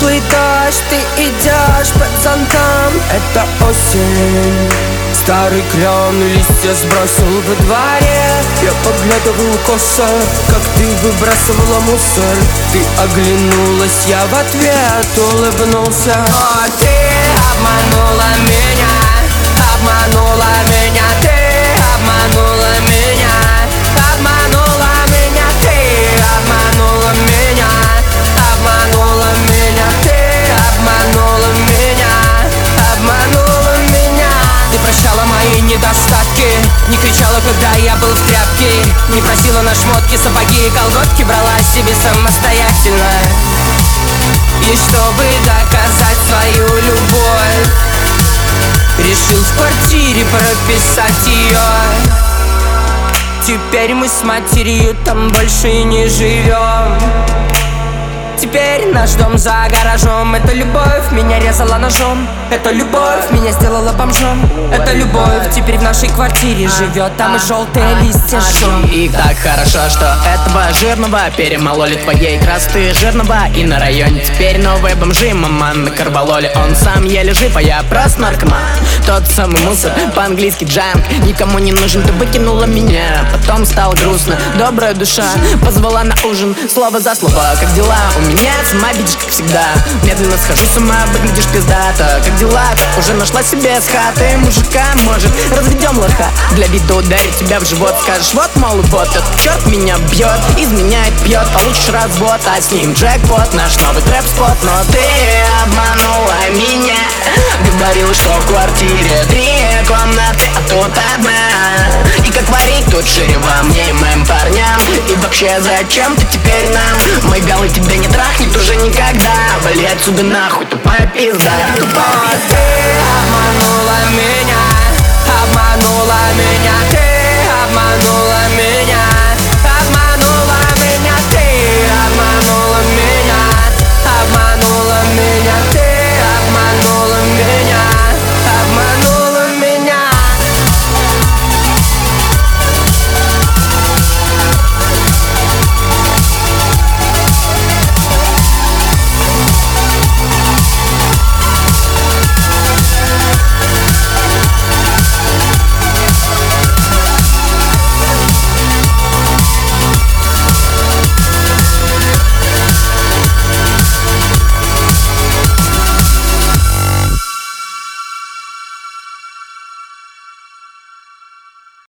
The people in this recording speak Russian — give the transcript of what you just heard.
теплый дождь, ты идешь под зонтом. Это осень, старый клен листья сбросил во дворе. Я поглядывал косо, как ты выбрасывала мусор. Ты оглянулась, я в ответ улыбнулся. О, ты обманула меня, обманула меня, ты обманула меня, обманула меня, ты обманула меня, обманула меня, ты обманула меня, обманула меня. Ты прощала мои недостатки, не кричала, когда я был в тряпке, не просила на шмотки, сапоги и колготки, брала себе самостоятельно. И чтобы доказать свою любовь, решил в квартире прописать ее. Теперь мы с матерью там больше не живем. Теперь наш дом за гаражом. Это любовь меня резала ножом. Это любовь меня сделала бомжом. Это любовь теперь в нашей квартире живет. Там и желтые листья жжем. И так хорошо, что этого жирного перемололи твоей красоты жирного. И на районе теперь новые бомжи. Маман на карвалоле, он сам еле жив, а я просто наркоман. Тот самый мусор, по-английски джанк. Никому не нужен, ты выкинула меня. Потом стало грустно, добрая душа позвала на ужин, слово за слово. Как дела? У меня сама видишь, как всегда. Медленно схожу с ума, выглядишь пиздато. Как дела? Уже нашла себе с хаты мужика, может, разведем лоха. Для вида ударить тебя в живот. Скажешь, вот, мол, вот этот черт меня бьет, изменяет, пьет, получишь развод, а с ним джекпот, наш новый трэп-спот. Но ты обманула меня, говорила, что в квартире 3 комнаты, а тут одна. И как варить тут шире во мне и моим парням. И вообще зачем ты теперь нам? Мой белый тебя не трахнет уже никогда. Вали отсюда нахуй, тупая пизда, тупая пизда. Ты обманула меня, обманула меня, ты обманула меня.